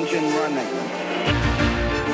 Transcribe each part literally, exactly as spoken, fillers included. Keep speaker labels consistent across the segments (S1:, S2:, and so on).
S1: engine running.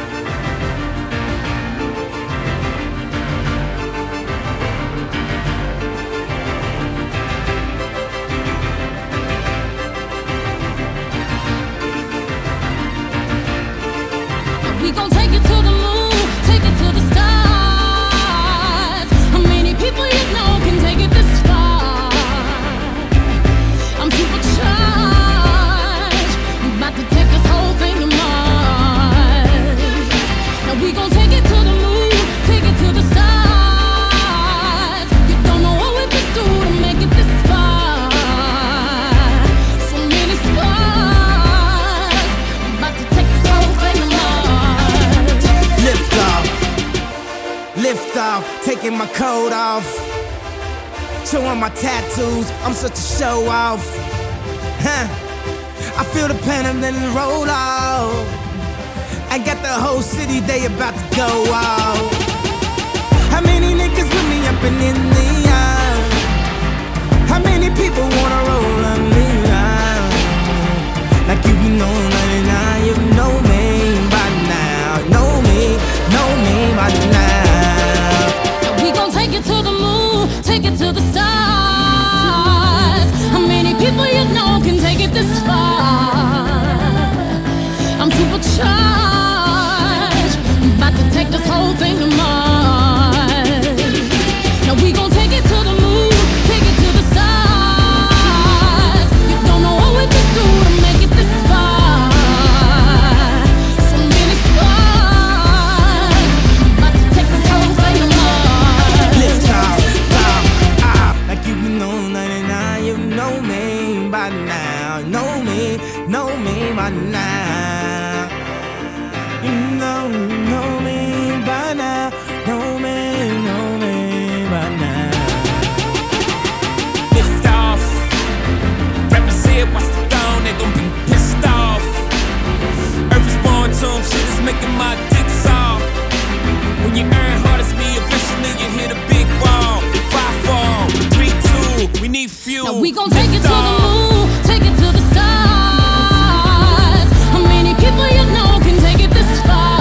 S2: We gon' take it to the moon, take it to the stars. How many people you know can take it this far? I'm supercharged, I'm about to take this whole thing to Mars. Now we gon' take it to the moon, take it to the stars. You don't know what we've been through to make it this far. So many scars, I'm about to take this whole thing to Mars.
S3: Lift off, lift off, taking my coat off. Showing my tattoos, I'm such a show off. Huh. I feel the pain and then roll off. I got the whole city, they about to go off. How many niggas with me up and in the air? How many people wanna roll on me now? Like you know ninety-nine, you know me by now. Know me, know me by now.
S2: We gon' take it to the moon, take it to the stars. How many people you know can take it this far? I'm supercharged, I'm about to take this whole thing to Mars. Now we gon' take it to the moon, take it to the stars. You don't know what we've been through to make it this far. So many scars, I'm about to take this whole thing to Mars.
S3: Lift off, off, off. Like you know ninety-nine, you know me by now. Know me, know me by now. You know, know me by now. Know me, know me by now.
S4: Lift off. Rappers here, watch the throne, they gon' be pissed off. Earth is born to 'em, shit is making my dick soft. When you earn hard as me, eventually you hit a big wall. Five, four, three, two, we need fuel.
S2: Now we gon' take it
S4: Lift
S2: to the
S4: off.
S2: moon, take it to the stars. How many people you know can take it this far?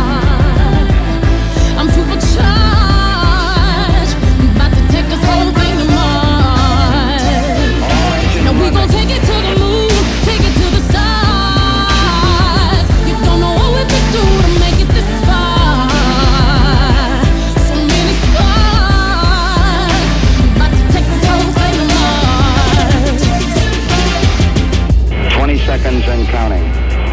S2: I'm supercharged, I'm about to take this whole thing to Mars. Now we gon' take it to the moon, take it to the stars. You don't know what we've been through to make it this far. So many scars, I'm about to take this whole thing to Mars.
S1: twenty seconds and counting.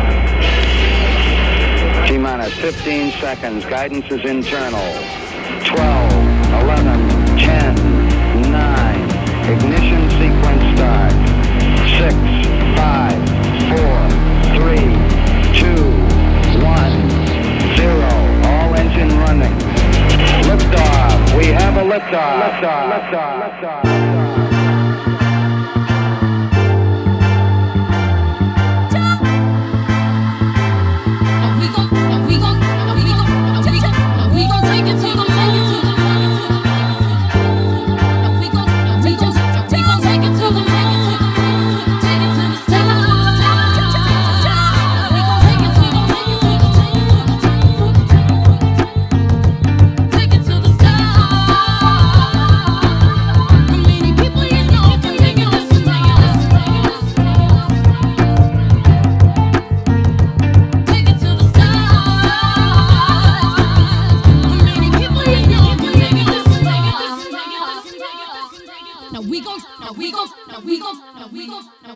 S1: T-minus fifteen seconds. Guidance is internal. twelve, eleven, ten, nine. Ignition sequence start. six, five, four, three, two, one, zero. All engine running. Liftoff. We have a liftoff. Liftoff. Liftoff. Liftoff.
S2: Now we gon', now we gon', now we gon', now we gon', now we gon' take it to the moon. Now we gon', now we gon', now we gon' take it to the moon. Take it to the stars. We gon' take it to the moon. Take it to the stars. How many people you know can take it this far? Take it to the stars. How many people you know can take it this far? Now we gon', now we gon', now we gon', now we gon', now we gon'.